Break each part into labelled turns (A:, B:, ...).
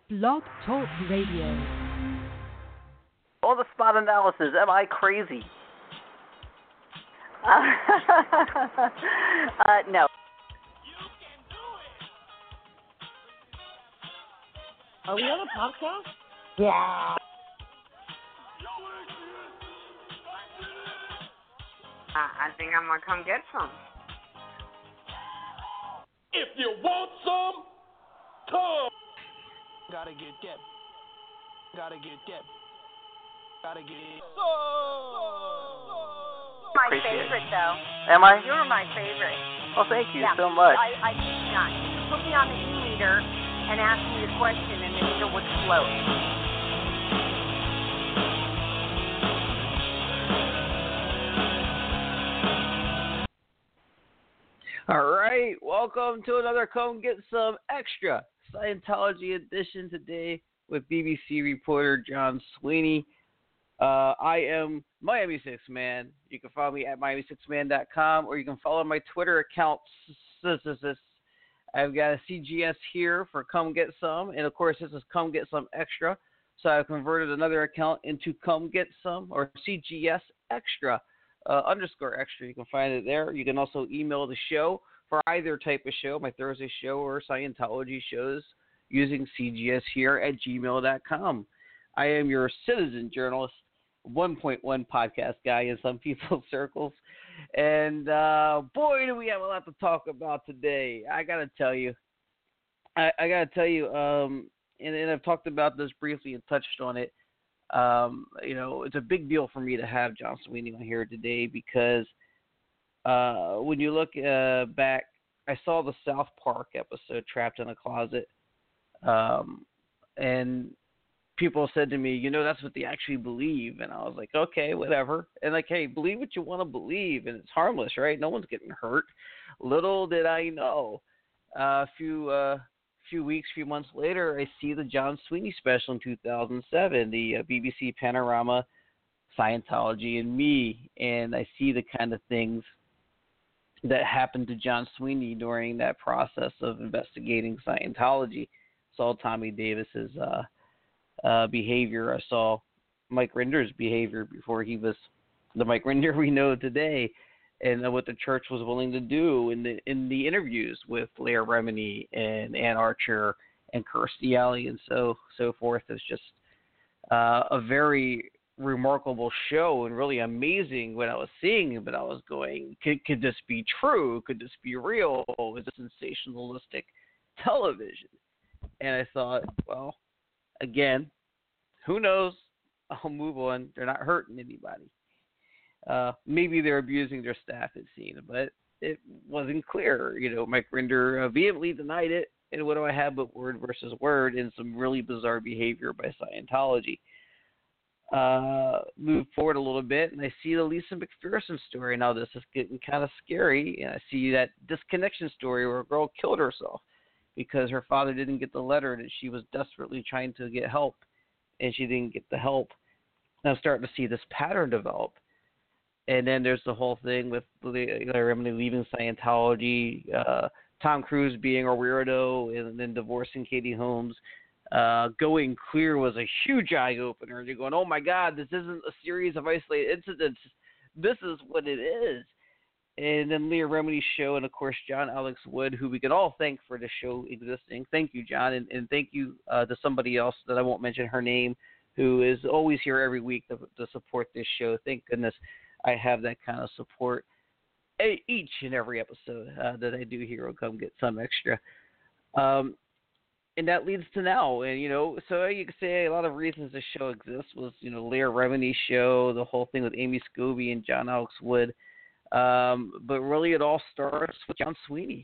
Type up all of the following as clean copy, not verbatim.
A: Blog Talk Radio.
B: All the spot analysis. Am I crazy?
C: No.
D: Are we on a podcast?
C: Yeah. I think I'm gonna come get some.
E: If you want some, come.
F: Gotta get that. Gotta get that. Gotta get it.
C: My
B: Appreciate
C: favorite,
B: it.
C: though.
B: Am I?
C: You're my favorite.
B: Well, thank you
C: Yeah.
B: so much.
C: I kid you not. You put me on the e-meter and asked me the question, and the meter would float.
B: All right, welcome to another Come Get Some Extra Scientology edition today with BBC reporter John Sweeney. I am Miami Six Man. You can follow me at Miami6Man.com, or you can follow my Twitter account. I've got a CGS here for Come Get Some, and of course this is Come Get Some Extra. So I've converted another account into Come Get Some, or CGS Extra. _extra. You can find it there. You can also email the show for either type of show, my Thursday show or Scientology shows, using CGS here at gmail.com. I am your citizen journalist, 1.1 podcast guy in some people's circles. And boy, do we have a lot to talk about today. I got to tell you, and I've talked about this briefly and touched on it. It's a big deal for me to have John Sweeney on here today because when you look back, I saw the South Park episode, Trapped in a Closet, and people said to me, that's what they actually believe. And I was like, okay, whatever. And like, hey, believe what you want to believe, and it's harmless, right? No one's getting hurt. Little did I know. A few months later, I see the John Sweeney special in 2007, the BBC Panorama, Scientology and Me, and I see the kind of things that happened to John Sweeney during that process of investigating Scientology. Saw Tommy Davis's behavior. I saw Mike Rinder's behavior before he was the Mike Rinder we know today, and what the church was willing to do in the interviews with Leah Remini and Ann Archer and Kirstie Alley and so forth. It's just a very remarkable show and really amazing what I was seeing. But I was going, could this be true? Could this be real? Is this sensationalistic television? And I thought, well, again, who knows? I'll move on. They're not hurting anybody. Maybe they're abusing their staff, it seemed, but it wasn't clear. Mike Rinder vehemently denied it, and what do I have but word versus word and some really bizarre behavior by Scientology. Move forward a little bit, and I see the Lisa McPherson story. Now this is getting kind of scary, and I see that disconnection story where a girl killed herself because her father didn't get the letter that she was desperately trying to get help, and she didn't get the help. And I'm starting to see this pattern develop. And then there's the whole thing with Leah Remini leaving Scientology, Tom Cruise being a weirdo, and then divorcing Katie Holmes. Going clear was a huge eye-opener. You're going, oh, my God, this isn't a series of isolated incidents. This is what it is. And then Leah Remini's show, and, of course, John Alex Wood, who we can all thank for the show existing. Thank you, John, and thank you to somebody else that I won't mention her name, who is always here every week to support this show. Thank goodness I have that kind of support each and every episode that I do here will Come Get Some Extra. And that leads to now. And, so you could say a lot of reasons this show exists was, Leah Remini's show, the whole thing with Amy Scobie and John Alex Wood. But really it all starts with John Sweeney.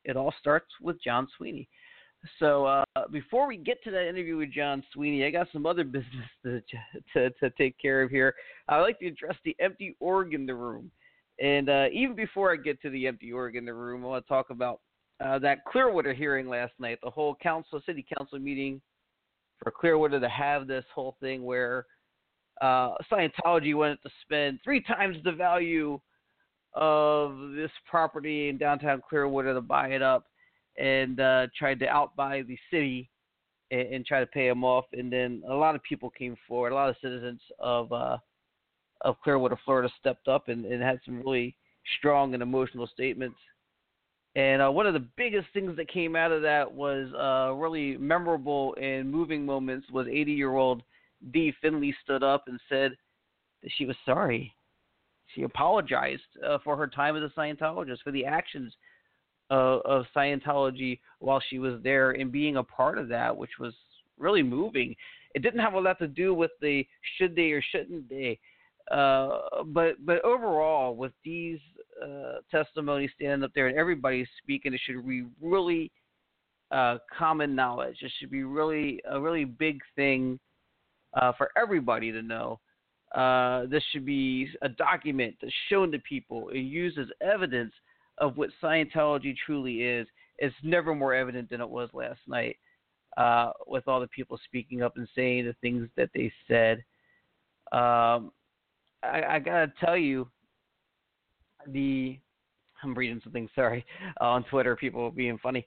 B: So before we get to that interview with John Sweeney, I got some other business to take care of here. I'd like to address the empty org in the room. And even before I get to the empty org in the room, I want to talk about that Clearwater hearing last night, the whole city council meeting for Clearwater to have this whole thing where Scientology wanted to spend 3 times the value of this property in downtown Clearwater to buy it up, and tried to outbuy the city and try to pay him off. And then a lot of people came forward. A lot of citizens of Clearwater, Florida, stepped up and had some really strong and emotional statements. And one of the biggest things that came out of that was really memorable and moving moments was 80-year-old Dee Finley stood up and said that she was sorry. She apologized for her time as a Scientologist, for the actions of Scientology while she was there and being a part of that, which was really moving. It didn't have a lot to do with the should they or shouldn't they. But overall, with Dee's testimony standing up there and everybody speaking, it should be really common knowledge. It should be really a really big thing for everybody to know. This should be a document that's shown to people and used as evidence of what Scientology truly is. It's never more evident than it was last night with all the people speaking up and saying the things that they said. I gotta tell you, I'm reading something, sorry, on Twitter, people being funny.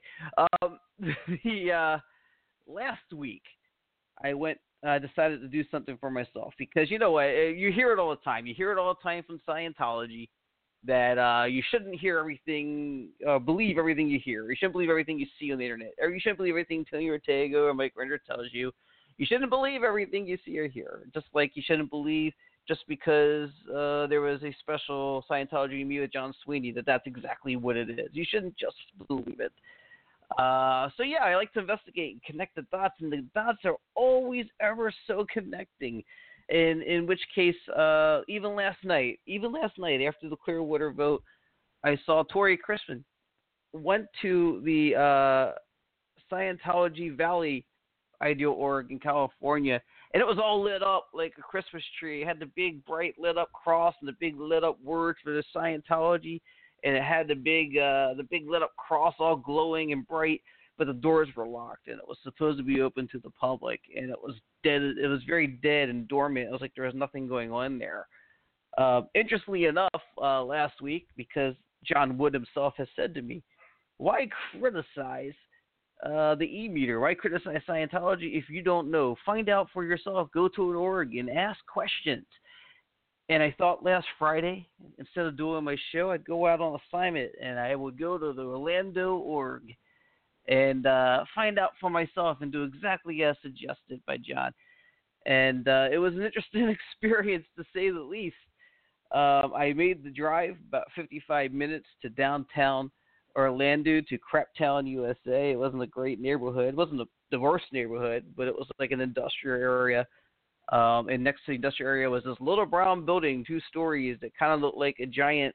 B: Last week, I decided to do something for myself because you know what, you hear it all the time. You hear it all the time from Scientology that you shouldn't hear everything, believe everything you hear. You shouldn't believe everything you see on the internet, or you shouldn't believe everything Tony Ortega or Mike Render tells you. You shouldn't believe everything you see or hear, just like you shouldn't believe just because there was a special Scientology meet with John Sweeney that's exactly what it is. You shouldn't just believe it. So yeah, I like to investigate and connect the dots, and the dots are always ever so connecting. In which case, even last night after the Clearwater vote, I saw Tori Crispin went to the Scientology Valley Ideal Org in California, and it was all lit up like a Christmas tree. It had the big, bright, lit up cross and the big, lit up words for the Scientology, and it had the big, lit up cross all glowing and bright, but the doors were locked, and it was supposed to be open to the public, and it was dead. It was very dead and dormant. It was like there was nothing going on there. Interestingly enough, last week, because John Wood himself has said to me, why criticize the E-meter? Why criticize Scientology if you don't know? Find out for yourself. Go to an org and ask questions. And I thought last Friday, instead of doing my show, I'd go out on assignment and I would go to the Orlando org and find out for myself and do exactly as suggested by John. And it was an interesting experience, to say the least. I made the drive about 55 minutes to downtown Orlando to Craptown, USA. It wasn't a great neighborhood. It wasn't the worst neighborhood, but it was like an industrial area. And next to the industrial area was this little brown building, 2 stories, that kind of looked like a giant,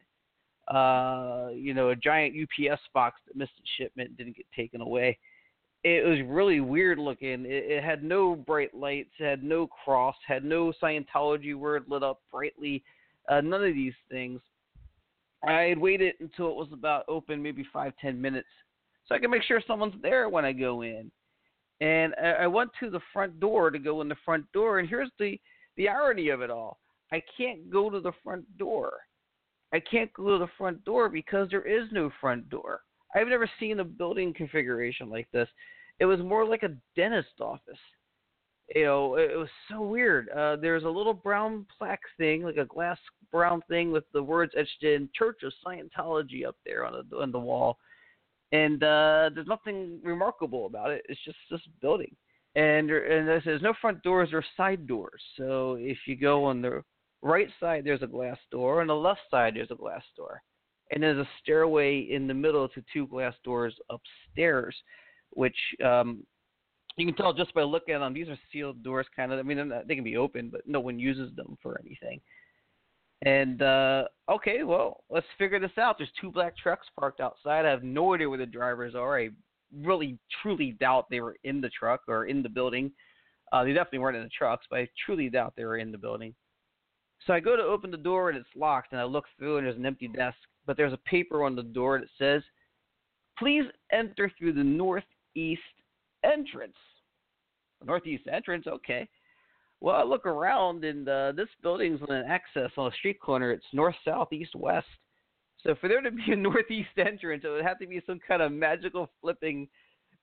B: a giant UPS box that missed its shipment, didn't get taken away. It was really weird looking. It had no bright lights, had no cross, had no Scientology word lit up brightly, none of these things. I had waited until it was about open, maybe 5-10 minutes, so I can make sure someone's there when I go in. And I went to the front door to go in the front door, and here's the irony of it all. I can't go to the front door. I can't go to the front door because there is no front door. I've never seen a building configuration like this. It was more like a dentist office. It was so weird. There's a little brown plaque thing, like a glass brown thing with the words etched in, Church of Scientology, up there on the wall. And there's nothing remarkable about it. It's just this building. And there's no front doors or side doors. So if you go on the right side, there's a glass door. On the left side, there's a glass door. And there's a stairway in the middle to 2 glass doors upstairs, which you can tell just by looking at them. These are sealed doors, kind of. I mean, they can be open, but no one uses them for anything. And, okay, well, let's figure this out. There's 2 black trucks parked outside. I have no idea where the drivers are. I really, truly doubt they were in the truck or in the building. They definitely weren't in the trucks, but I truly doubt they were in the building. So I go to open the door, and it's locked, and I look through, and there's an empty desk. But there's a paper on the door that says, please enter through the northeast entrance. Northeast entrance, okay. Well, I look around, and this building's on an access on a street corner. It's north, south, east, west. So for there to be a northeast entrance, it would have to be some kind of magical flipping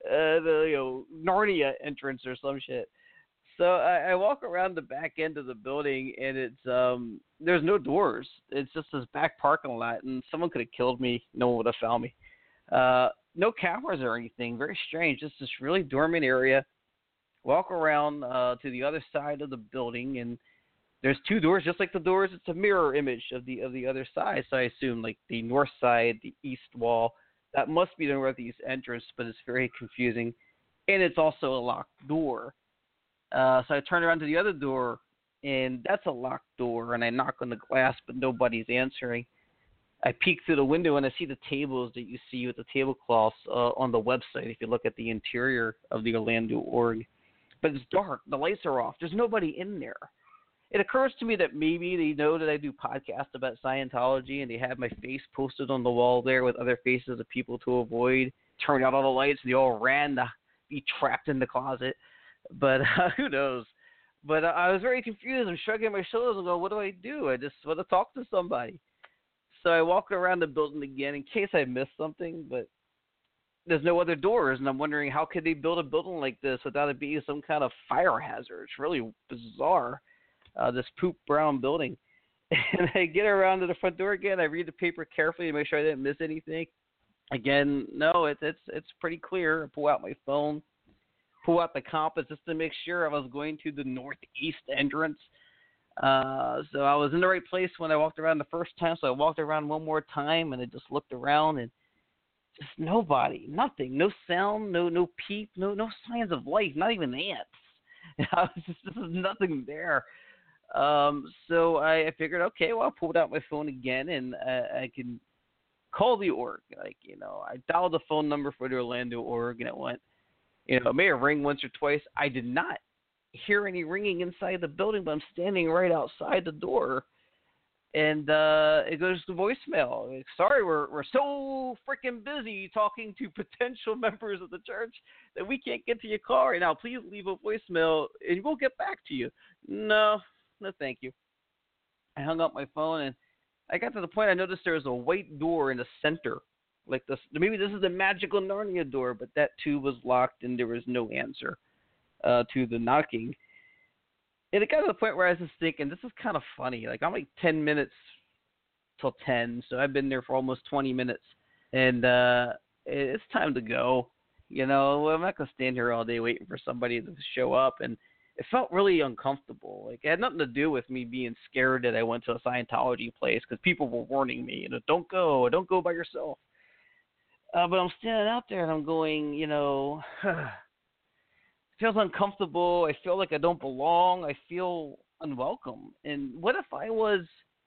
B: Narnia entrance or some shit. So I walk around the back end of the building, and it's there's no doors. It's just this back parking lot, and someone could have killed me. No one would have found me. No cameras or anything. Very strange. Just this really dormant area. Walk around to the other side of the building, and there's two doors, just like the doors. It's a mirror image of the other side. So I assume like the north side, the east wall, that must be the northeast entrance, but it's very confusing, and it's also a locked door. So I turn around to the other door, and that's a locked door, and I knock on the glass, but nobody's answering. I peek through the window, and I see the tables that you see with the tablecloths on the website if you look at the interior of the Orlando org. But it's dark. The lights are off. There's nobody in there. It occurs to me that maybe they know that I do podcasts about Scientology, and they have my face posted on the wall there with other faces of people to avoid. Turn out all the lights, and they all ran to be trapped in the closet. But who knows? But I was very confused. I'm shrugging my shoulders and going, what do? I just want to talk to somebody. So I walked around the building again in case I missed something, but there's no other doors, and I'm wondering how could they build a building like this without it being some kind of fire hazard? It's really bizarre, this poop brown building. And I get around to the front door again. I read the paper carefully to make sure I didn't miss anything. Again, no, it's pretty clear. I pull out my phone, pull out the compass just to make sure I was going to the northeast entrance. So I was in the right place when I walked around the first time, so I walked around one more time, and I just looked around, and just nobody, nothing, no sound, no peep, no signs of life, not even ants. There's nothing there. So I figured, okay, well, I pulled out my phone again, and I can call the org. I dialed the phone number for the Orlando org, and it went, it may have rang once or twice. I did not hear any ringing inside the building, but I'm standing right outside the door, and it goes to voicemail. Sorry, we're so freaking busy talking to potential members of the church that we can't get to your call right now. Please leave a voicemail, and we'll get back to you. No, thank you. I hung up my phone, and I got to the point I noticed there was a white door in the center, like this. Maybe this is the magical Narnia door, but that too was locked, and there was no answer to the knocking. And it got to the point where I was just thinking, this is kind of funny. Like, I'm like 10 minutes till 10, so I've been there for almost 20 minutes. And it's time to go. I'm not going to stand here all day waiting for somebody to show up. And it felt really uncomfortable. Like, it had nothing to do with me being scared that I went to a Scientology place, because people were warning me, don't go by yourself. But I'm standing out there, and I'm going, it feels uncomfortable. I feel like I don't belong. I feel unwelcome. And what if I was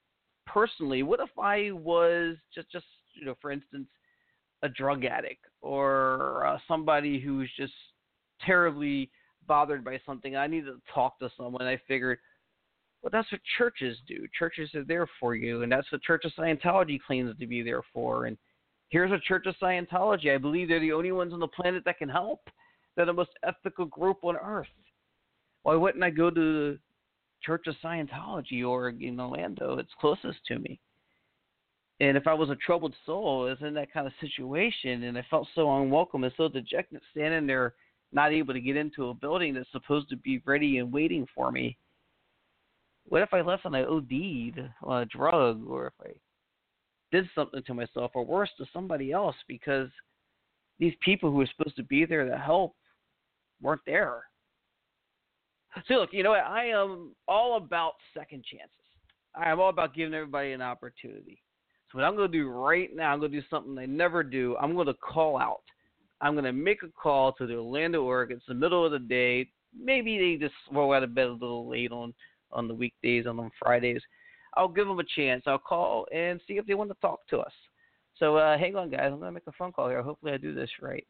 B: just for instance, a drug addict or somebody who's just terribly bothered by something? I needed to talk to someone. I figured, well, that's what churches do. Churches are there for you, and that's what Church of Scientology claims to be there for. And here's a Church of Scientology. I believe they're the only ones on the planet that can help. They're the most ethical group on earth. Why wouldn't I go to the Church of Scientology or in Orlando? It's closest to me. And if I was a troubled soul, I was in that kind of situation, and I felt so unwelcome and so dejected standing there, not able to get into a building that's supposed to be ready and waiting for me. What if I left and I OD'd on a drug, or if I did something to myself, or worse, to somebody else, because these people who were supposed to be there to help weren't there? So look, I am all about second chances. I am all about giving everybody an opportunity. So what I'm going to do right now, I'm going to do something I never do. I'm going to call out. I'm going to make a call to the Orlando org. It's the middle of the day. Maybe they just roll out of bed a little late on the weekdays, on Fridays. I'll give them a chance. I'll call and see if they want to talk to us. So hang on, guys. I'm going to make a phone call here. Hopefully I do this right.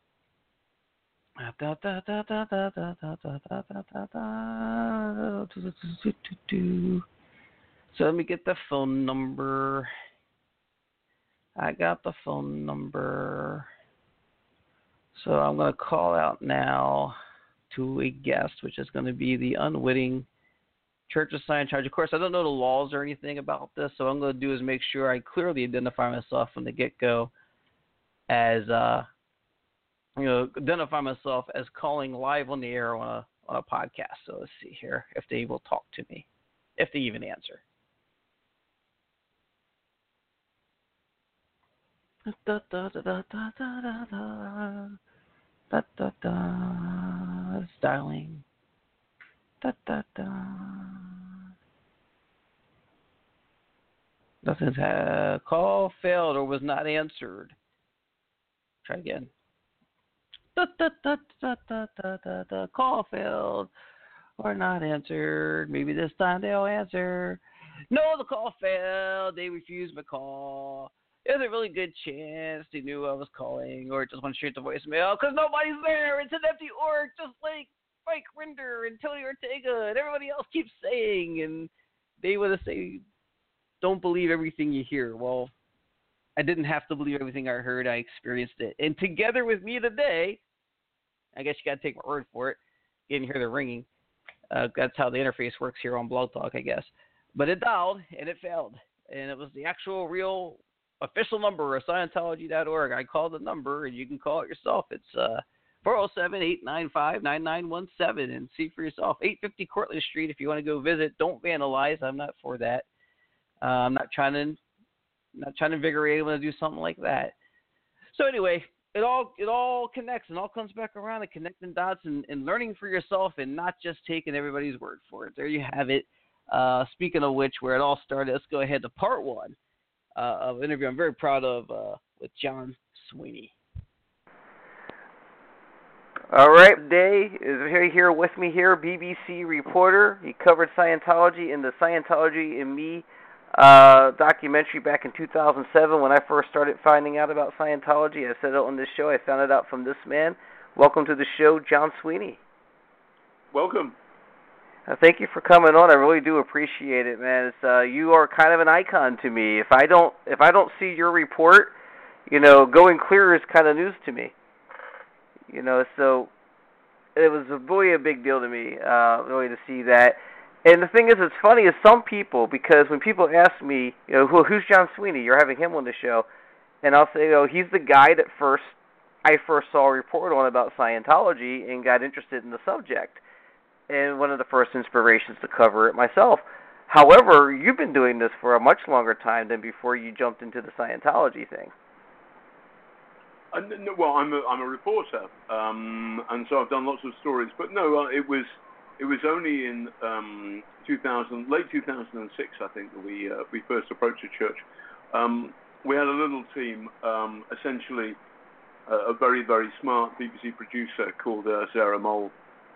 B: So let me get the phone number. I got the phone number. So I'm going to call out now to a guest, which is going to be the unwitting Church of Scientology. Of course, I don't know the laws or anything about this, so what I'm going to do is make sure I clearly identify myself from the get-go as identify myself as calling live on the air on a podcast. So let's see here if they will talk to me, if they even answer. Da, da, da, da, da, da, da, da, da, da. It's dialing. Da, da, da. Nothing's call failed or was not answered. Try again. Da, da, da, da, da, da, da, da. Call failed or not answered. Maybe this time they'll answer. No, the call failed. They refused my call. There's a really good chance they knew I was calling or just went straight to voicemail because nobody's there. It's an empty org, just like Mike Rinder and Tony Ortega and everybody else keeps saying. And they would have said, don't believe everything you hear. Well, I didn't have to believe everything I heard. I experienced it. And together with me today, I guess you got to take my word for it. You didn't hear the ringing. That's how the interface works here on Blog Talk, I guess. But it dialed, and it failed. And it was the actual real official number of Scientology.org. I called the number, and you can call it yourself. It's 407-895-9917 and see for yourself. 850 Cortlandt Street if you want to go visit. Don't vandalize. I'm not for that. I'm not trying to invigorate anyone to do something like that. So anyway, it all connects and all comes back around and connecting dots and learning for yourself and not just taking everybody's word for it. There you have it. Speaking of which, where it all started, let's go ahead to part one of an interview I'm very proud of with John Sweeney.
G: All right, today is here with me here, BBC reporter. He covered Scientology in the Scientology and Me documentary back in 2007 when I first started finding out about Scientology. I said it on this show. I found it out from this man. Welcome to the show, John Sweeney.
E: Welcome.
G: Thank you for coming on. I really do appreciate it, man. It's, you are kind of an icon to me. If I don't see your report, going clear is kind of news to me. So it was really a big deal to me, really to see that. And the thing is, it's funny is some people, because when people ask me, who's John Sweeney? You're having him on the show, and I'll say, he's the guy that I first saw a report on about Scientology and got interested in the subject, and one of the first inspirations to cover it myself. However, you've been doing this for a much longer time than before you jumped into the Scientology thing.
E: Well, I'm a reporter, and so I've done lots of stories. But no, it was only in late 2006, I think, that we first approached the church. We had a little team, essentially a very, very smart BBC producer called Sarah Mole,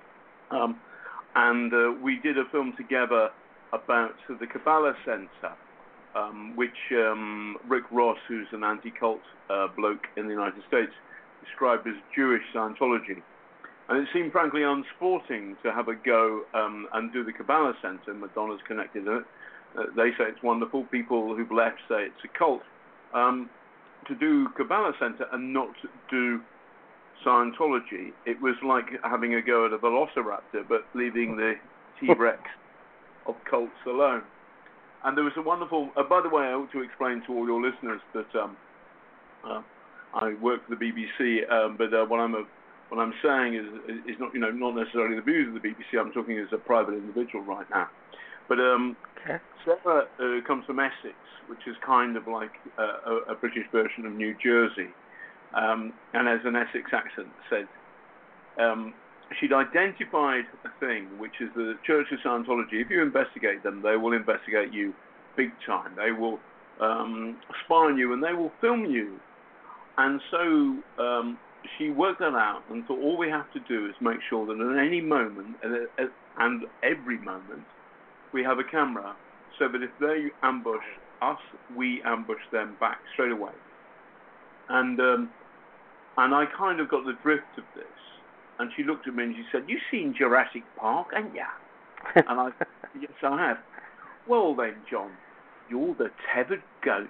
E: and we did a film together about the Kabbalah Center, which Rick Ross, who's an anti-cult bloke in the United States, described as Jewish Scientology. And it seemed frankly unsporting to have a go and do the Kabbalah Center. Madonna's connected in it. They say it's wonderful. People who've left say it's a cult. To do Kabbalah Center and not do Scientology, it was like having a go at a velociraptor, but leaving the T-Rex of cults alone. And there was a wonderful... by the way, I ought to explain to all your listeners that I work for the BBC, but what I'm saying is not not necessarily the views of the BBC. I'm talking as a private individual right now. But Sarah comes from Essex, which is kind of like a British version of New Jersey, and has an Essex accent. Said she'd identified a thing, which is the Church of Scientology. If you investigate them, they will investigate you big time. They will spy on you and they will film you. And so she worked that out and thought all we have to do is make sure that at any moment and every moment we have a camera, so that if they ambush us, we ambush them back straight away. And I kind of got the drift of this. And she looked at me and she said, "You've seen Jurassic Park, haven't you?" And I said, "Yes, I have." "Well then, John, you're the tethered goat.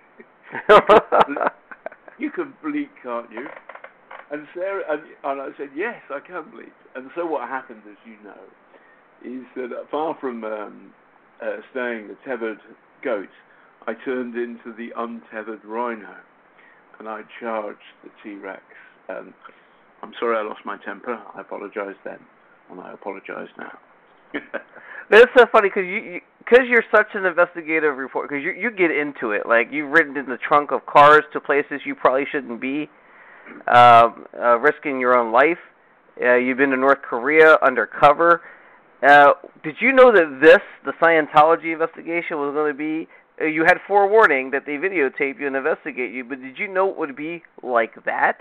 E: You can bleat, can't you?" And Sarah, and I said, "Yes, I can bleat." And so what happened, as you know, is that far from staying the tethered goat, I turned into the untethered rhino, and I charged the T-Rex. I'm sorry I lost my temper. I apologize then, and I apologize now.
G: It's so funny because you're such an investigative reporter. Because you get into it. Like, you've ridden in the trunk of cars to places you probably shouldn't be, risking your own life. You've been to North Korea undercover. Did you know that the Scientology investigation, was going to be? You had forewarning that they videotape you and investigate you, but did you know it would be like that?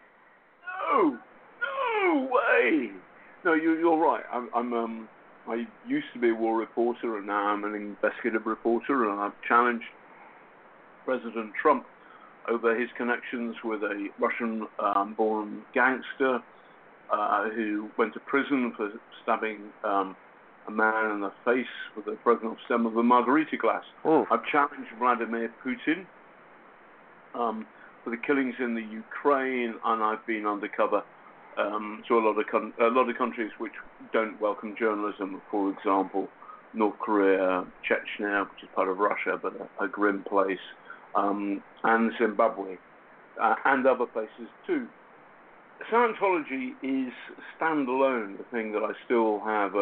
E: No way. No, you're right. I used to be a war reporter, and now I'm an investigative reporter, and I've challenged President Trump over his connections with a Russian-born gangster who went to prison for stabbing a man in the face with a broken off stem of a margarita glass.
G: Ooh.
E: I've challenged Vladimir Putin for the killings in the Ukraine, and I've been undercover to a lot of countries which don't welcome journalism. For example, North Korea, Chechnya, which is part of Russia, but a grim place, and Zimbabwe, and other places too. Scientology is standalone, the thing that I still have.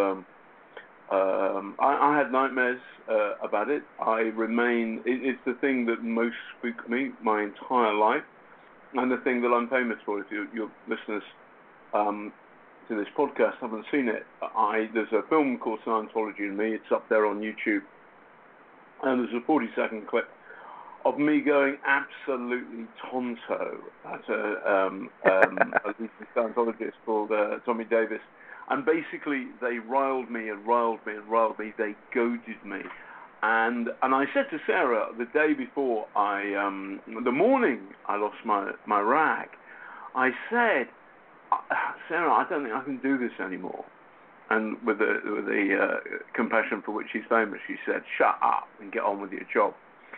E: I had nightmares about it. It's the thing that most spooked me my entire life, and the thing that I'm famous for. If your listeners to this podcast haven't seen it, there's a film called Scientology and Me. It's up there on YouTube, and there's a 40-second clip of me going absolutely tonto at a Scientologist called Tommy Davis. And basically, they riled me. They goaded me. And I said to Sarah the day before the morning I lost my rag, I said, Sarah, I don't think I can do this anymore. And with the compassion for which she's famous, she said, shut up and get on with your job.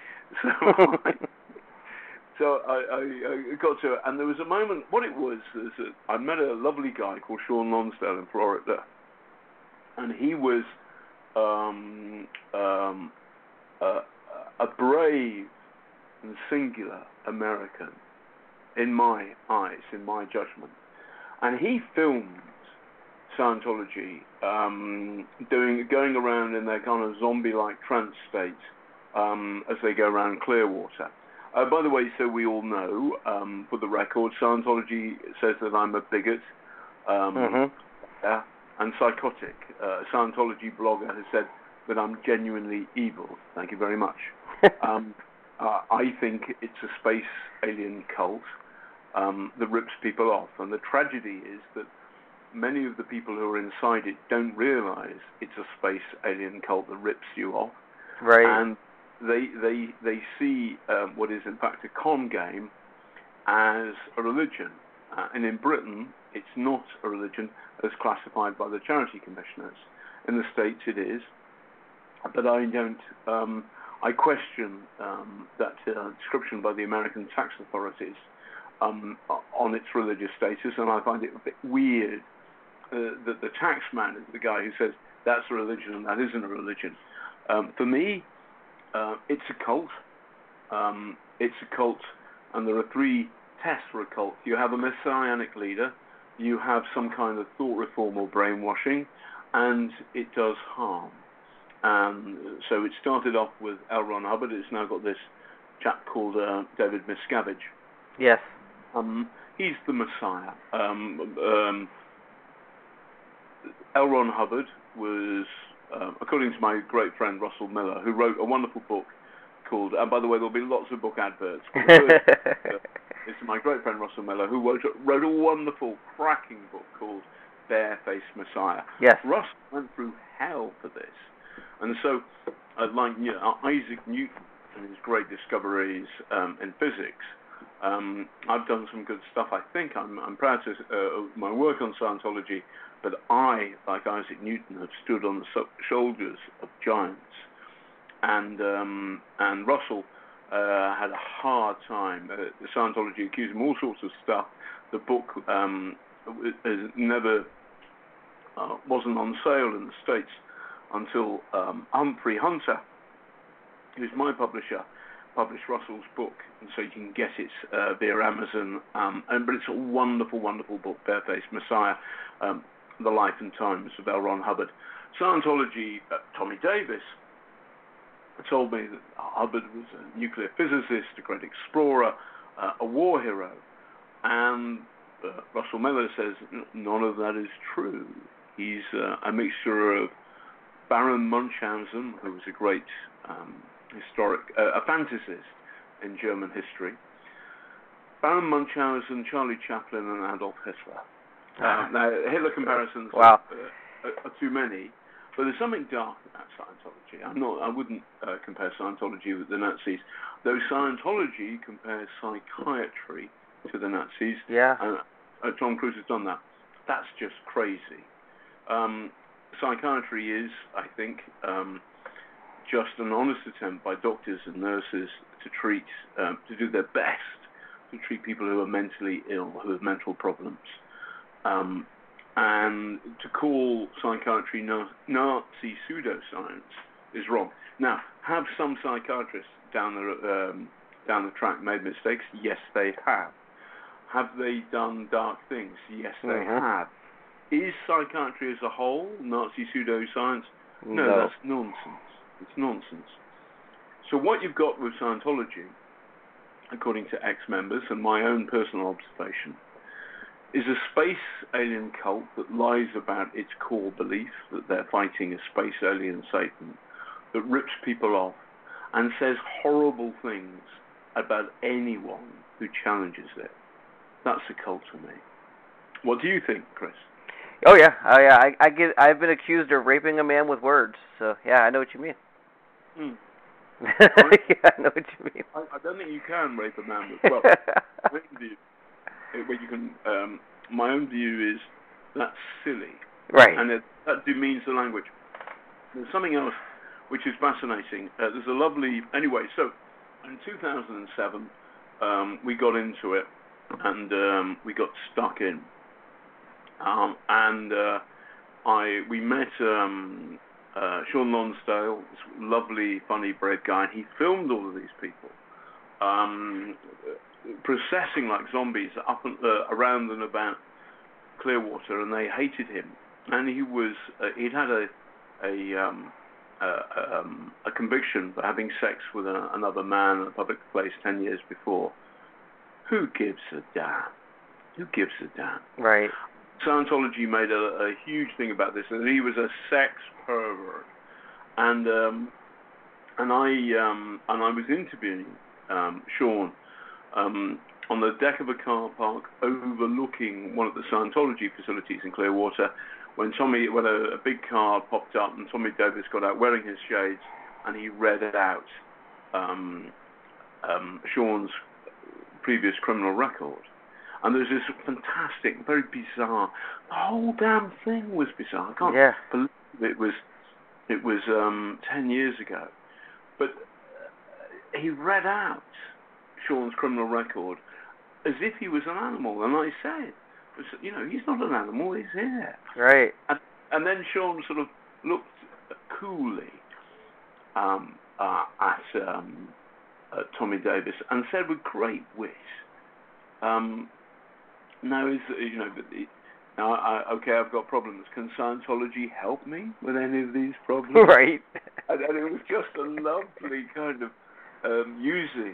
E: So I got to it, and there was a moment. What it was is that I met a lovely guy called Sean Lonsdale in Florida, and he was a brave and singular American in my eyes, in my judgment, and he filmed Scientology going around in their kind of zombie-like trance state as they go around Clearwater. By the way, so we all know, for the record, Scientology says that I'm a bigot and psychotic. A Scientology blogger has said that I'm genuinely evil. Thank you very much. I think it's a space alien cult that rips people off. And the tragedy is that many of the people who are inside it don't realize it's a space alien cult that rips you off.
G: Right.
E: And they see what is in fact a con game as a religion, and in Britain it's not a religion as classified by the charity commissioners. In the States it is, but I don't. I question that description by the American tax authorities on its religious status, and I find it a bit weird that the tax man is the guy who says that's a religion and that isn't a religion. For me, it's a cult. It's a cult, and there are three tests for a cult. You have a messianic leader, you have some kind of thought reform or brainwashing, and it does harm. So it started off with L. Ron Hubbard. It's now got this chap called David Miscavige.
G: Yes.
E: He's the Messiah. L. Ron Hubbard was, according to my great friend Russell Miller, who wrote a wonderful book called, and by the way, there'll be lots of book adverts. It's my great friend Russell Miller, who wrote a wonderful, cracking book called Barefaced Messiah.
G: Yes.
E: Russ went through hell for this. And so, like Isaac Newton and his great discoveries in physics, I've done some good stuff. I think I'm proud of my work on Scientology, but I, like Isaac Newton, have stood on the shoulders of giants. And Russell had a hard time. The Scientology accused him of all sorts of stuff. The book never wasn't on sale in the States until Humphrey Hunter, who's my publisher, published Russell's book, and so you can get it via Amazon. But it's a wonderful, wonderful book, Barefaced Messiah, The Life and Times of L. Ron Hubbard. Scientology, Tommy Davis told me that Hubbard was a nuclear physicist, a great explorer, a war hero. And Russell Miller says none of that is true. He's a mixture of Baron Munchausen, who was a great a fantasist in German history, Baron Munchausen, Charlie Chaplin, and Adolf Hitler. Now, Hitler comparisons are too many, but there's something dark about Scientology. I wouldn't compare Scientology with the Nazis, though Scientology compares psychiatry to the Nazis.
G: Yeah.
E: Tom Cruise has done that. That's just crazy. Psychiatry is, I think, just an honest attempt by doctors and nurses to treat, to do their best to treat people who are mentally ill, who have mental problems. And to call psychiatry Nazi pseudoscience is wrong. Now, have some psychiatrists down the track made mistakes? Yes, they have. Have they done dark things? Yes, they have. Is psychiatry as a whole Nazi pseudoscience? No, that's nonsense. It's nonsense. So what you've got with Scientology, according to ex-members and my own personal observation, is a space alien cult that lies about its core belief that they're fighting a space alien Satan, that rips people off and says horrible things about anyone who challenges it. That's a cult to me. What do you think, Chris?
G: Oh yeah. I've been accused of raping a man with words. So yeah, I know what you mean. Yeah, I know what you mean.
E: I don't think you can rape a man with my own view is that's silly.
G: Right.
E: And that demeans the language. There's something else which is fascinating. There's a lovely... Anyway, so in 2007, we got into it, and we got stuck in. We met Sean Lonsdale, this lovely, funny, brave guy, and he filmed all of these people processing like zombies up and, around and about Clearwater, and they hated him. And he'd had a conviction for having sex with another man in a public place 10 years before. Who gives a damn? Who gives a damn?
G: Right.
E: Scientology made a huge thing about this, and he was a sex pervert. And I was interviewing Sean on the deck of a car park overlooking one of the Scientology facilities in Clearwater when a big car popped up and Tommy Davis got out wearing his shades and he read out Sean's previous criminal record. And there's this fantastic, very bizarre. The whole damn thing was bizarre. I can't believe it was 10 years ago. But he read out Sean's criminal record as if he was an animal. And I said, he's not an animal, he's here.
G: Right.
E: And then Sean sort of looked coolly at Tommy Davis and said with great wit, I've got problems. Can Scientology help me with any of these problems?
G: Right.
E: And it was just a lovely kind of using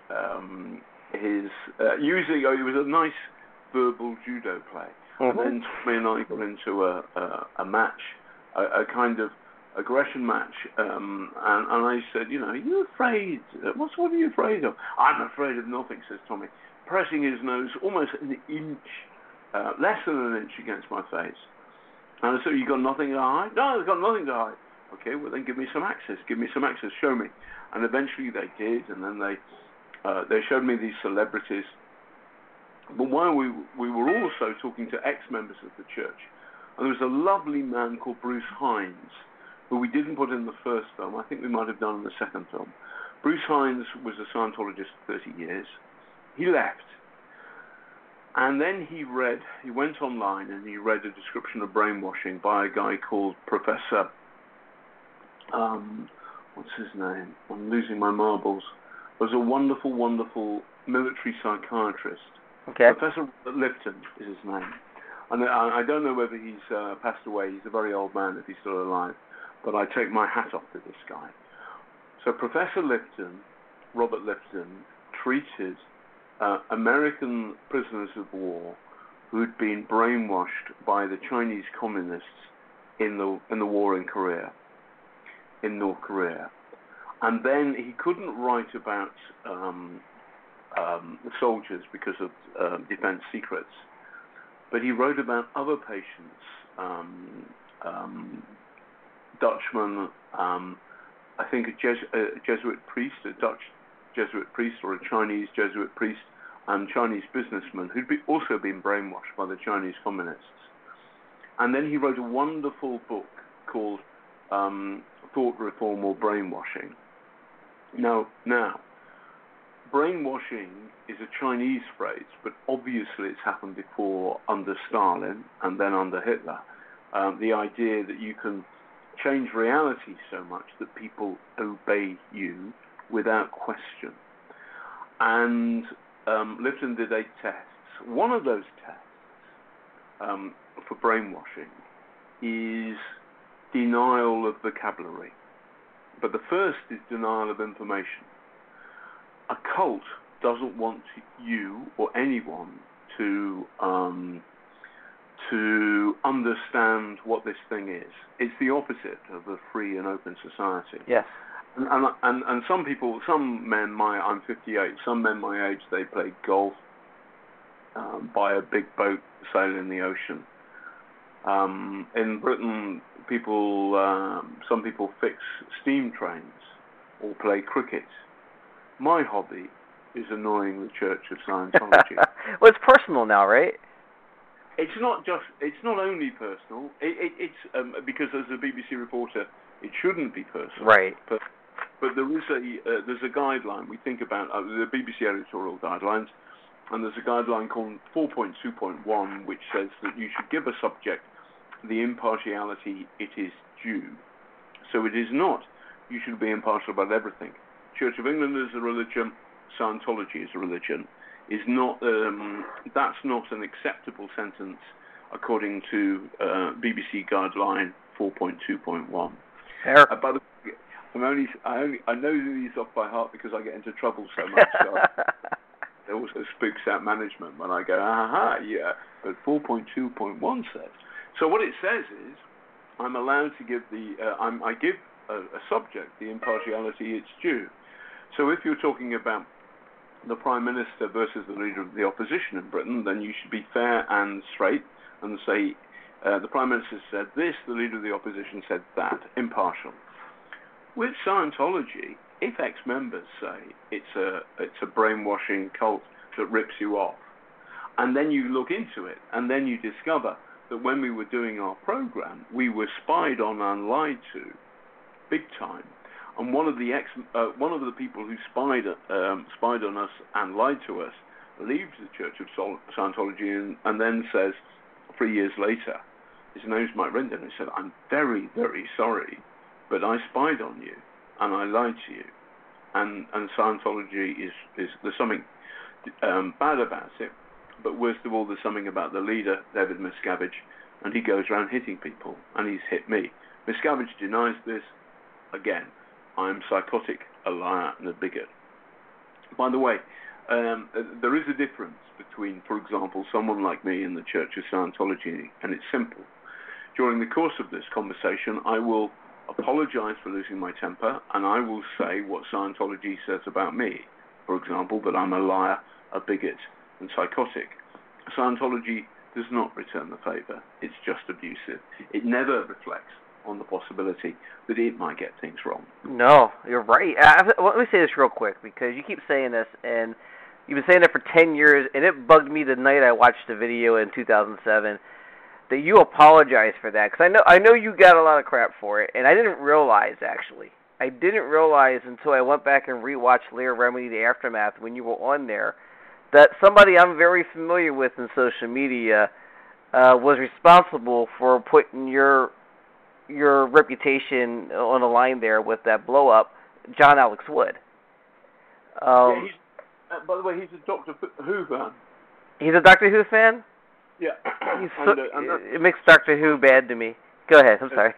E: it was a nice verbal judo play. And then Tommy and I got into a match, a kind of aggression match, and I said, are you afraid? What are you afraid of? I'm afraid of nothing, says Tommy, pressing his nose almost an inch, less than an inch against my face. And I said, you got nothing to hide? No, I've got nothing to hide. Okay, well then give me some access, show me. And eventually they did, and then they showed me these celebrities. But while we were also talking to ex-members of the church, and there was a lovely man called Bruce Hines, who we didn't put in the first film. I think we might have done in the second film. Bruce Hines was a Scientologist for 30 years. He left. And then he went online and he read a description of brainwashing by a guy called Professor, what's his name? I'm losing my marbles. was a wonderful, wonderful military psychiatrist.
G: Okay.
E: Professor Lipton is his name. And I don't know whether he's passed away. He's a very old man if he's still alive. But I take my hat off to this guy. So Professor Lipton, Robert Lipton, treated American prisoners of war who'd been brainwashed by the Chinese communists in the war in North Korea. And then he couldn't write about the soldiers because of defense secrets, but he wrote about other patients, Dutchman, I think a Jesuit priest, a Dutch Jesuit priest or a Chinese Jesuit priest, and Chinese businessmen who'd also been brainwashed by the Chinese communists. And then he wrote a wonderful book called Thought Reform or Brainwashing. Now, brainwashing is a Chinese phrase, but obviously it's happened before under Stalin and then under Hitler. The idea that you can change reality so much that people obey you without question. And Lipton did 8 tests. One of those tests for brainwashing is denial of vocabulary. But the first is denial of information. A cult doesn't want you or anyone to understand what this thing is. It's the opposite of a free and open society.
G: Yes.
E: And some people, some men I'm 58, some men my age, they play golf, buy a big boat, sail in the ocean. In Britain, some people fix steam trains or play cricket. My hobby is annoying the Church of Scientology.
G: Well, it's personal now, right?
E: It's not only personal. It's because as a BBC reporter, it shouldn't be personal.
G: Right.
E: But there's a guideline we think about the BBC editorial guidelines, and there's a guideline called 4.2.1 which says that you should give a subject the impartiality it is due. So it is not you should be impartial about everything. Church of England is a religion, Scientology is a religion. Is not that's not an acceptable sentence according to BBC guideline 4.2.1. By the way, I know these off by heart because I get into trouble so much. So it also spooks out management when I go, yeah. But 4.2.1 says. So what it says is, I'm allowed to give I give a subject the impartiality it's due. So if you're talking about the Prime Minister versus the Leader of the Opposition in Britain, then you should be fair and straight and say, the Prime Minister said this, the Leader of the Opposition said that, impartial. With Scientology, if ex-members say it's a brainwashing cult that rips you off, and then you look into it, and then you discover that when we were doing our program, we were spied on and lied to, big time. And one of the people who spied on us and lied to us leaves the Church of Scientology and then says, 3 years later, his name's Mike Rendon, he said, "I'm very, very sorry, but I spied on you and I lied to you." And Scientology is there's something bad about it, but worst of all, there's something about the leader, David Miscavige, and he goes around hitting people, and he's hit me. Miscavige denies this. Again, I'm psychotic, a liar, and a bigot. By the way, there is a difference between, for example, someone like me in the Church of Scientology, and it's simple. During the course of this conversation, I will apologize for losing my temper, and I will say what Scientology says about me. For example, that I'm a liar, a bigot, and psychotic. Scientology does not return the favor. It's just abusive. It never reflects on the possibility that it might get things wrong. No,
G: you're right. Let me say this real quick, because you keep saying this, and you've been saying it for 10 years, and it bugged me the night I watched the video in 2007 that you apologize for that, because I know you got a lot of crap for it, and I didn't realize, actually. I didn't realize until I went back and rewatched Leah Remini, The Aftermath, when you were on there, that somebody I'm very familiar with in social media was responsible for putting your reputation on the line there with that blow-up, John Alex Wood.
E: He's, by the way, he's a Doctor Who fan.
G: He's a Doctor Who fan?
E: Yeah.
G: It makes Doctor Who bad to me. Go ahead, I'm sorry.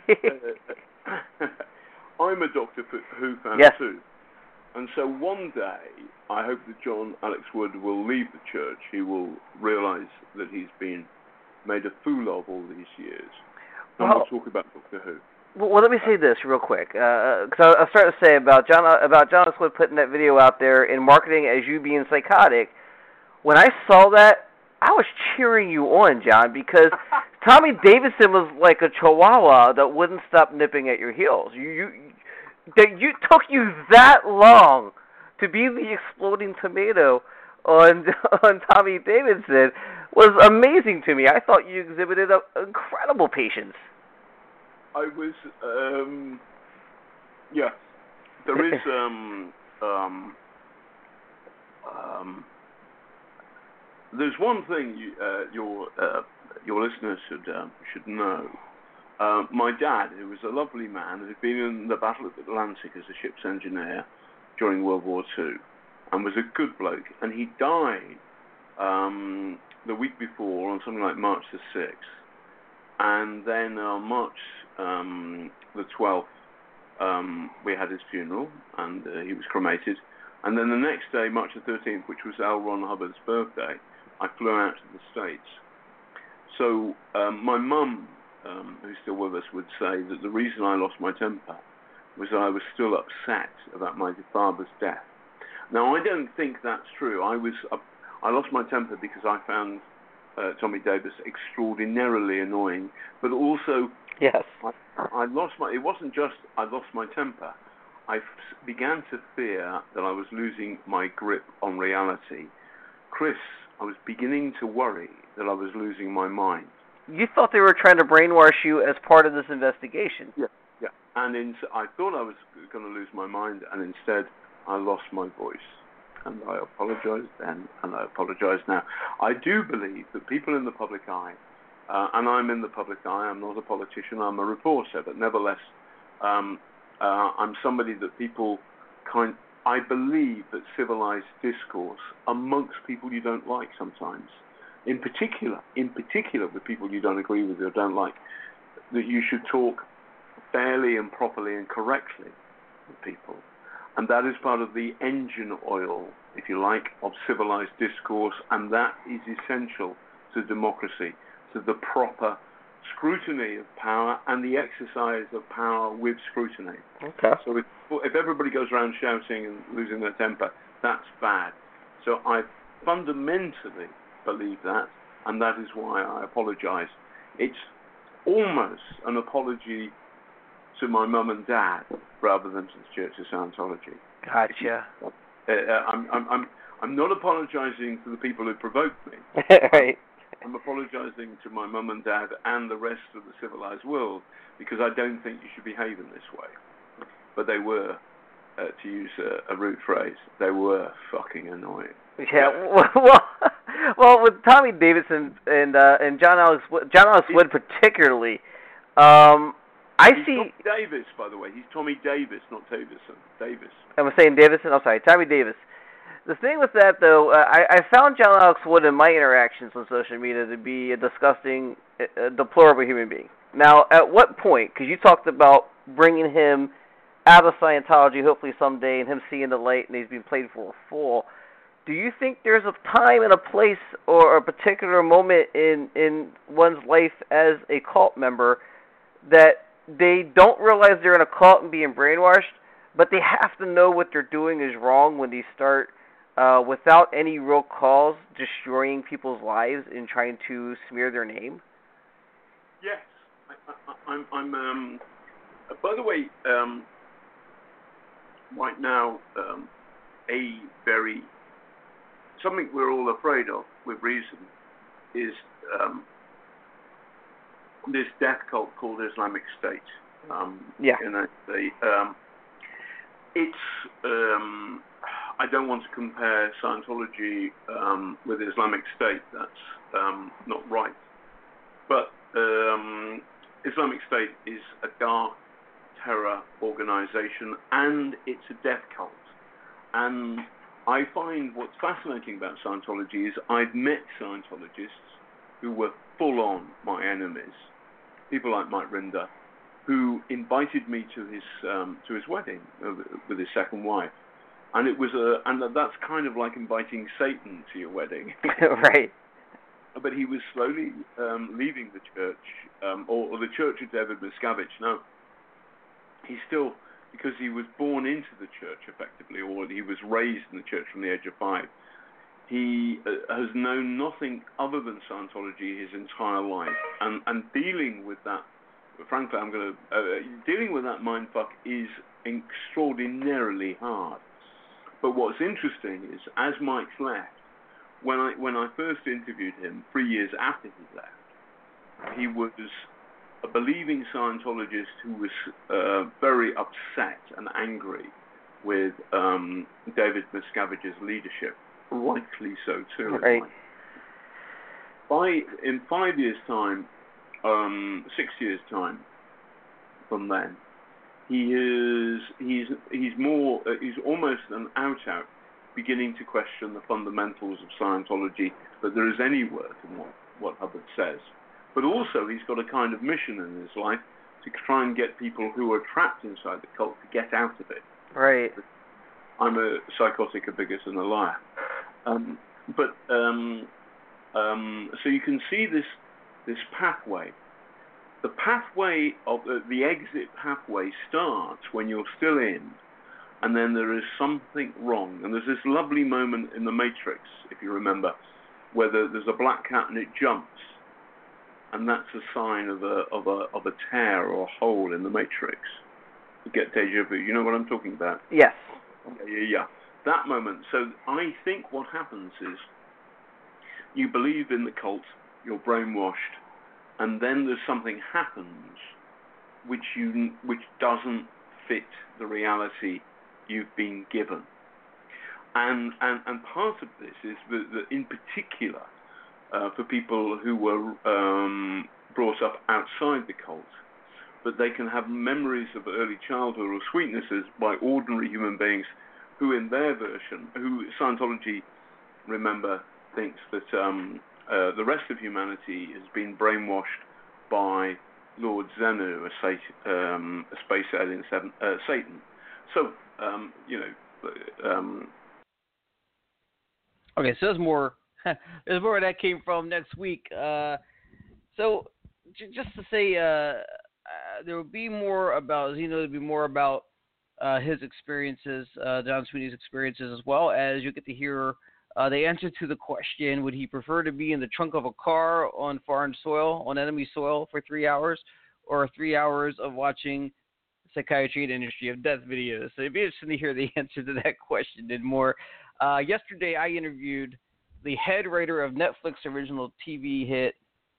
E: I'm a Doctor Who fan too. And so one day, I hope that John Alex Wood will leave the church. He will realise that he's been made a fool of all these years. And we'll talk about Doctor Who.
G: Well, let me say this real quick, because I was starting to say about John Alex Wood putting that video out there in marketing as you being psychotic. When I saw that, I was cheering you on, John, because Tommy Davidson was like a chihuahua that wouldn't stop nipping at your heels. You took you that long to be the exploding tomato on Tommy Davidson was amazing to me. I thought you exhibited incredible patience.
E: I was, there is, there's one thing your listeners should know. My dad, who was a lovely man, who had been in the Battle of the Atlantic as a ship's engineer during World War II, and was a good bloke, and he died the week before on something like March the 6th, and then on March the 12th, we had his funeral, and he was cremated. And then the next day, March the 13th, which was L. Ron Hubbard's birthday, I flew out to the States. So my mum, who's still with us, would say that the reason I lost my temper was that I was still upset about my father's death. Now, I don't think that's true. I lost my temper because I found Tommy Davis extraordinarily annoying, but also
G: yes,
E: I lost my. It wasn't just I lost my temper. I began to fear that I was losing my grip on reality. Chris, I was beginning to worry that I was losing my mind.
G: You thought they were trying to brainwash you as part of this investigation.
E: Yeah. And I thought I was going to lose my mind, and instead I lost my voice. And I apologise then, and I apologise now. I do believe that people in the public eye, and I'm in the public eye, I'm not a politician, I'm a reporter, but nevertheless, I'm somebody that people I believe that civilized discourse amongst people you don't like sometimes, in particular with people you don't agree with or don't like, that you should talk fairly and properly and correctly with people. And that is part of the engine oil, if you like, of civilized discourse, and that is essential to democracy, to the proper scrutiny of power and the exercise of power with scrutiny.
G: Okay.
E: So if everybody goes around shouting and losing their temper, that's bad. So I fundamentally believe that, and that is why I apologize. It's almost an apology to my mum and dad rather than to the Church of Scientology.
G: Gotcha.
E: I'm not apologizing to the people who provoked me.
G: Right.
E: I'm apologizing to my mum and dad and the rest of the civilized world because I don't think you should behave in this way. But they were, to use a rude phrase, they were fucking annoying.
G: Yeah. Well, with Tommy Davidson and John Alex Wood particularly,
E: He's Tommy Davis, by the way. He's Tommy Davis, not Davison. Davis.
G: I'm saying Davison? I'm sorry, Tommy Davis. The thing with that, though, I found John Alex Wood in my interactions on social media to be a disgusting, deplorable human being. Now, at what point, because you talked about bringing him out of Scientology hopefully someday and him seeing the light and he's being played for a fool, do you think there's a time and a place or a particular moment in one's life as a cult member that they don't realize they're in a cult and being brainwashed, but they have to know what they're doing is wrong when they start, without any real cause, destroying people's lives and trying to smear their name?
E: Yes. I'm by the way, right now, something we're all afraid of, with reason, is this death cult called Islamic State. I don't want to compare Scientology with Islamic State. That's not right. But Islamic State is a dark terror organization, and it's a death cult. And I find what's fascinating about Scientology is I've met Scientologists who were full-on my enemies, people like Mike Rinder, who invited me to his wedding with his second wife, and that's kind of like inviting Satan to your wedding,
G: right?
E: But he was slowly leaving the church, or the Church of David Miscavige. No, he still. Because he was born into the church, effectively, or he was raised in the church from the age of 5. He has known nothing other than Scientology his entire life. And dealing with that, frankly, dealing with that mindfuck is extraordinarily hard. But what's interesting is, as Mike's left, when I first interviewed him 3 years after he left, he was a believing Scientologist who was very upset and angry with David Miscavige's leadership, rightly so too.
G: Right.
E: In 5 years' time, 6 years' time from then, he's almost an out beginning to question the fundamentals of Scientology, that there is any worth in what Hubbard says. But also, he's got a kind of mission in his life to try and get people who are trapped inside the cult to get out of it.
G: Right.
E: I'm a psychotic, a bigot, and a liar. So you can see this pathway. The pathway of the exit pathway starts when you're still in, and then there is something wrong. And there's this lovely moment in The Matrix, if you remember, where there's a black cat and it jumps. And that's a sign of a tear or a hole in the matrix. You get deja vu. You know what I'm talking about?
G: Yes.
E: Yeah. That moment. So I think what happens is you believe in the cult, you're brainwashed, and then there's something happens which doesn't fit the reality you've been given. And part of this is that in particular, for people who were brought up outside the cult, but they can have memories of early childhood or sweetnesses by ordinary human beings who, in their version, who Scientology, remember, thinks that the rest of humanity has been brainwashed by Lord Zenu, a space alien, Satan. So,
B: Okay, so there's more. There's more where that came from next week. So, just to say, there will be more about Zeno. There'll be more about his experiences, John Sweeney's experiences, as well as you get to hear the answer to the question: would he prefer to be in the trunk of a car on foreign soil, on enemy soil, for 3 hours, or 3 hours of watching Psychiatry and Industry of Death videos? So it'd be interesting to hear the answer to that question and more. Yesterday, I interviewed the head writer of Netflix original TV hit,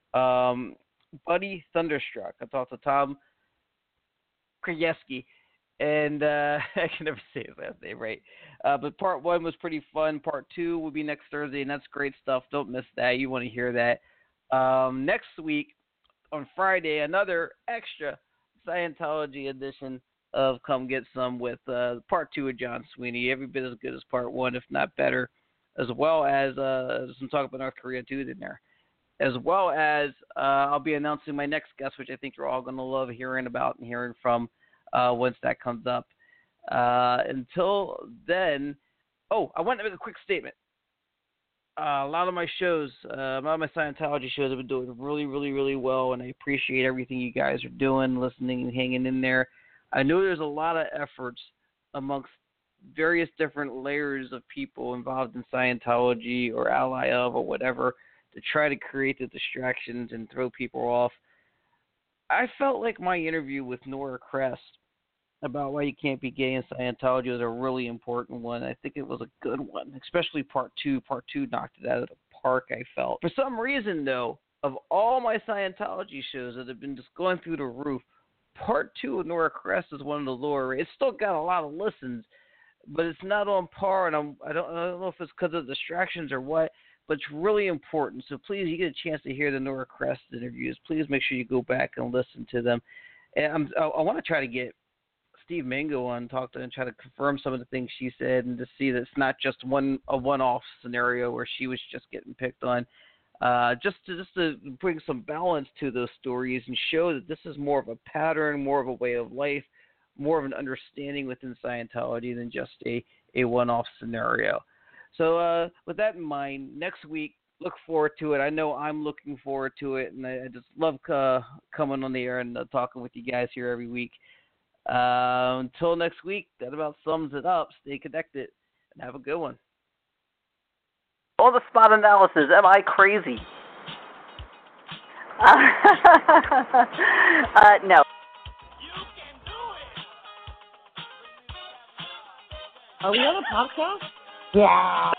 B: Buddy Thunderstruck. I talked to Tom Krajewski, and I can never say his last name right. But part 1 was pretty fun. Part 2 will be next Thursday, and that's great stuff. Don't miss that. You want to hear that. Next week, on Friday, another extra Scientology edition of Come Get Some with part 2 of John Sweeney. Every bit as good as part 1, if not better, as well as some talk about North Korea too in there. As well as I'll be announcing my next guest, which I think you're all going to love hearing about and hearing from once that comes up. Until then, I want to make a quick statement. A lot of my shows, a lot of my Scientology shows have been doing really, really, really well, and I appreciate everything you guys are doing, listening, and hanging in there. I know there's a lot of efforts amongst various different layers of people involved in Scientology or ally of or whatever to try to create the distractions and throw people off. I felt like my interview with Nora Crest about why you can't be gay in Scientology was a really important one. I think it was a good one, especially part 2. Part 2 knocked it out of the park, I felt. For some reason, though, of all my Scientology shows that have been just going through the roof, part 2 of Nora Crest is one of the lower. It's still got a lot of listens, but it's not on par, and I don't know if it's because of distractions or what, but it's really important. So please, you get a chance to hear the Nora Crest interviews, please make sure you go back and listen to them. And I want to try to get Steve Mango on, talk to her and try to confirm some of the things she said, and to see that it's not just a one-off scenario where she was just getting picked on. Just to bring some balance to those stories and show that this is more of a pattern, more of a way of life, more of an understanding within Scientology than just a one-off scenario. So with that in mind, next week, look forward to it. I know I'm looking forward to it, and I just love coming on the air and talking with you guys here every week. Until next week, that about sums it up. Stay connected and have a good one.
G: On the spot analysis, am I crazy?
C: No.
D: Are we on a podcast?
C: Yeah.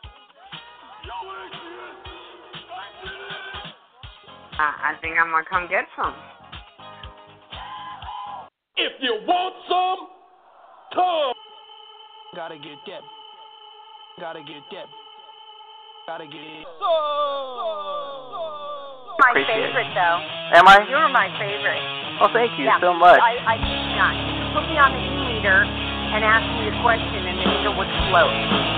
C: I think I'm going to come get some.
H: If you want some, come.
F: Gotta get that. Gotta get that. Gotta get it.
C: My
G: Appreciate
C: favorite,
G: it.
C: though.
G: Am I?
C: You're my favorite.
G: Oh, thank you
C: Yeah.
G: so much.
C: I think not. You put me on the e-meter and asked me the question, and the meter would float.